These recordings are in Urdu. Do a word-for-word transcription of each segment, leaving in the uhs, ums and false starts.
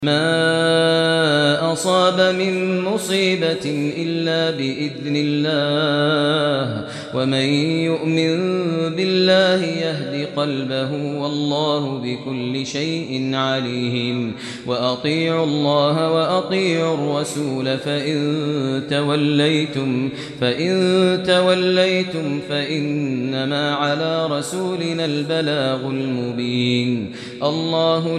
ما أصاب من مصيبة إلا بإذن الله ومن يؤمن بالله يهد قلبه والله بكل شيء عليم وأطيعوا الله وأطيعوا الرسول فإن توليتم فإن توليتم فإنما على رسولنا البلاغ المبين الله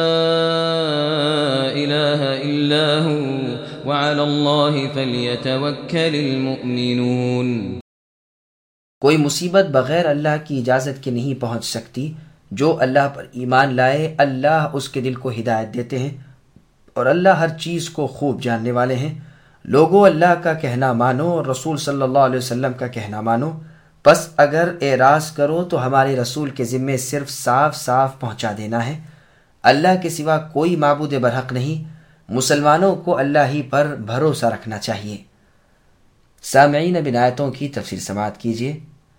لا إله إلا هو وعلى الله فليتوكل المؤمنون۔ کوئی مصیبت بغیر اللہ کی اجازت کے نہیں پہنچ سکتی۔ جو اللہ پر ایمان لائے اللہ اس کے دل کو ہدایت دیتے ہیں اور اللہ ہر چیز کو خوب جاننے والے ہیں۔ لوگو اللہ کا کہنا مانو اور رسول صلی اللہ علیہ وسلم کا کہنا مانو، پس اگر اعراض کرو تو ہمارے رسول کے ذمے صرف صاف صاف پہنچا دینا ہے۔ اللہ کے سوا کوئی معبود برحق نہیں، مسلمانوں کو اللہ ہی پر بھروسہ رکھنا چاہیے۔ سامعین اب ان آیتوں کی تفسیر سماعت کیجیے۔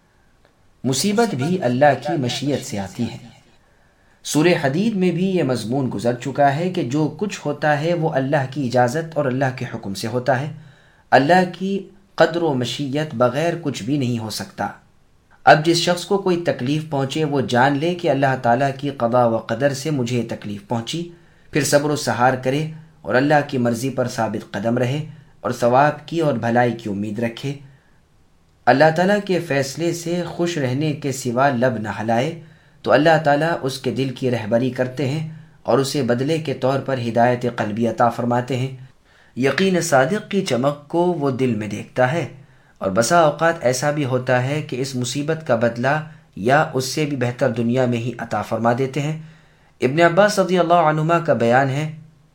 مصیبت بھی اللہ کی مشیت سے آتی ہے۔ سورہ حدید میں بھی یہ مضمون گزر چکا ہے کہ جو کچھ ہوتا ہے وہ اللہ کی اجازت اور اللہ کے حکم سے ہوتا ہے۔ اللہ کی قدر و مشیت بغیر کچھ بھی نہیں ہو سکتا۔ اب جس شخص کو کوئی تکلیف پہنچے وہ جان لے کہ اللہ تعالیٰ کی قضا و قدر سے مجھے تکلیف پہنچی، پھر صبر و سحار کرے اور اللہ کی مرضی پر ثابت قدم رہے اور ثواب کی اور بھلائی کی امید رکھے۔ اللہ تعالیٰ کے فیصلے سے خوش رہنے کے سوا لب نہ ہلائے تو اللہ تعالیٰ اس کے دل کی رہبری کرتے ہیں اور اسے بدلے کے طور پر ہدایت قلبی عطا فرماتے ہیں۔ یقین صادق کی چمک کو وہ دل میں دیکھتا ہے، اور بسا اوقات ایسا بھی ہوتا ہے کہ اس مصیبت کا بدلہ یا اس سے بھی بہتر دنیا میں ہی عطا فرما دیتے ہیں۔ ابن عباس رضی اللہ عنہما کا بیان ہے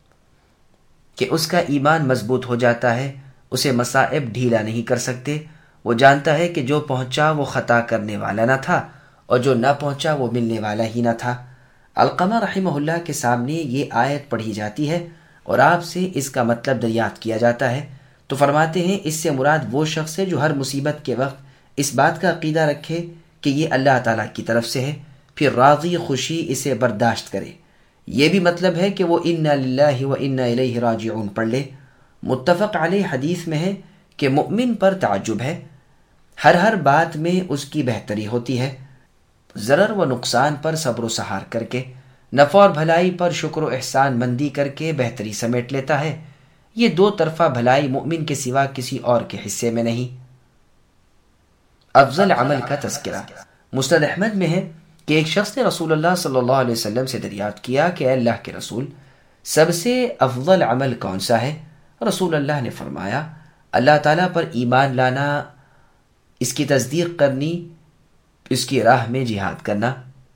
کہ اس کا ایمان مضبوط ہو جاتا ہے، اسے مصائب ڈھیلا نہیں کر سکتے۔ وہ جانتا ہے کہ جو پہنچا وہ خطا کرنے والا نہ تھا اور جو نہ پہنچا وہ ملنے والا ہی نہ تھا۔ علقمہ رحمہ اللہ کے سامنے یہ آیت پڑھی جاتی ہے اور آپ سے اس کا مطلب دریافت کیا جاتا ہے تو فرماتے ہیں اس سے مراد وہ شخص ہے جو ہر مصیبت کے وقت اس بات کا عقیدہ رکھے کہ یہ اللہ تعالیٰ کی طرف سے ہے، پھر راضی خوشی اسے برداشت کرے۔ یہ بھی مطلب ہے کہ وہ انا للہ و انا الیہ راجعون پڑھ لے۔ متفق علیہ حدیث میں ہے کہ مؤمن پر تعجب ہے، ہر ہر بات میں اس کی بہتری ہوتی ہے، ضرر و نقصان پر صبر و سحار کر کے، نفع اور بھلائی پر شکر و احسان مندی کر کے بہتری سمیٹ لیتا ہے۔ یہ دو طرفہ بھلائی مؤمن کے سوا کسی اور کے حصے میں نہیں۔ افضل عمل کا تذکرہ۔ مسند احمد میں ہے کہ ایک شخص نے رسول اللہ صلی اللہ علیہ وسلم سے دریافت کیا کہ اے اللہ کے رسول، سب سے افضل عمل کون سا ہے؟ رسول اللہ نے فرمایا اللہ تعالیٰ پر ایمان لانا، اس کی تصدیق کرنی، اس کی راہ میں جہاد کرنا۔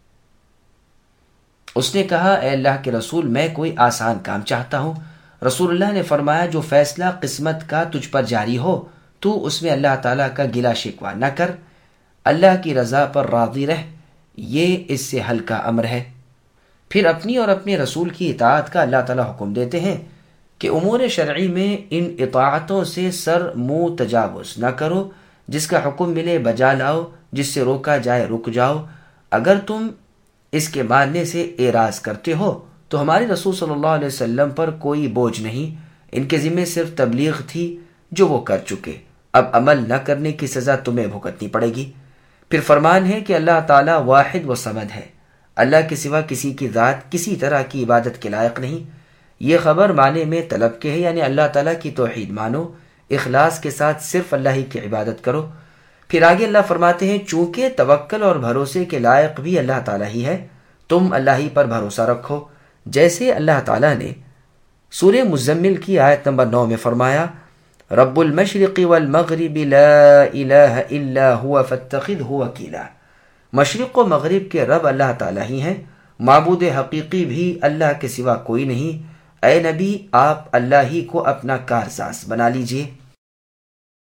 اس نے کہا اے اللہ کے رسول میں کوئی آسان کام چاہتا ہوں۔ رسول اللہ نے فرمایا جو فیصلہ قسمت کا تجھ پر جاری ہو تو اس میں اللہ تعالیٰ کا گلہ شکوہ نہ کر، اللہ کی رضا پر راضی رہ، یہ اس سے ہلکا امر ہے۔ پھر اپنی اور اپنے رسول کی اطاعت کا اللہ تعالیٰ حکم دیتے ہیں کہ امور شرعی میں ان اطاعتوں سے سر منہ تجاوز نہ کرو، جس کا حکم ملے بجا لاؤ، جس سے روکا جائے رک جاؤ۔ اگر تم اس کے ماننے سے اعراض کرتے ہو تو ہمارے رسول صلی اللہ علیہ وسلم پر کوئی بوجھ نہیں، ان کے ذمہ صرف تبلیغ تھی جو وہ کر چکے، اب عمل نہ کرنے کی سزا تمہیں بھگتنی پڑے گی۔ پھر فرمان ہے کہ اللہ تعالیٰ واحد و صمد ہے، اللہ کے سوا کسی کی ذات کسی طرح کی عبادت کے لائق نہیں۔ یہ خبر معنی میں طلب کے ہے، یعنی اللہ تعالیٰ کی توحید مانو، اخلاص کے ساتھ صرف اللہ ہی کی عبادت کرو۔ پھر آگے اللہ فرماتے ہیں چونکہ توکل اور بھروسے کے لائق بھی اللہ تعالیٰ ہی ہے، تم اللہ ہی پر بھروسہ رکھو، جیسے اللہ تعالیٰ نے سورہ مزمل کی آیت نمبر نو میں فرمایا رب المشرق والمغرب لا الہ الا ہوا فاتخذہ وکیلا۔ مشرق و مغرب کے رب اللہ تعالیٰ ہی ہیں، معبود حقیقی بھی اللہ کے سوا کوئی نہیں۔ اے نبی آپ اللہ ہی کو اپنا کارساز بنا لیجئے۔